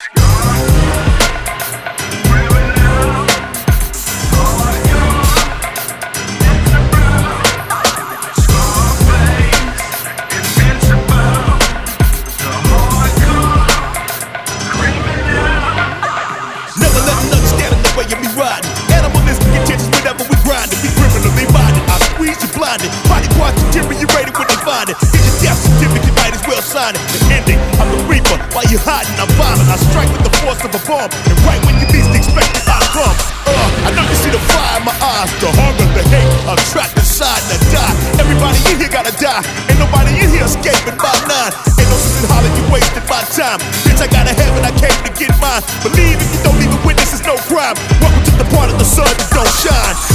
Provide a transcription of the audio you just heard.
Body parts deteriorated when they find it. Get your death certificate, might as well sign it. The ending, I'm the reaper. While you hiding, I'm vomit. I strike with the force of a bomb, and right when you least expect it, I come. I know you see the fire in my eyes, the hunger, the hate. I'm trapped inside and I die. Everybody in here gotta die. Ain't nobody in here escaping by 9. Ain't no sense in hollering, you wasted my time. Bitch, I got a heaven, I came to get mine. Believe if you don't leave a witness, it's no crime. Welcome to the part of the sun that don't shine.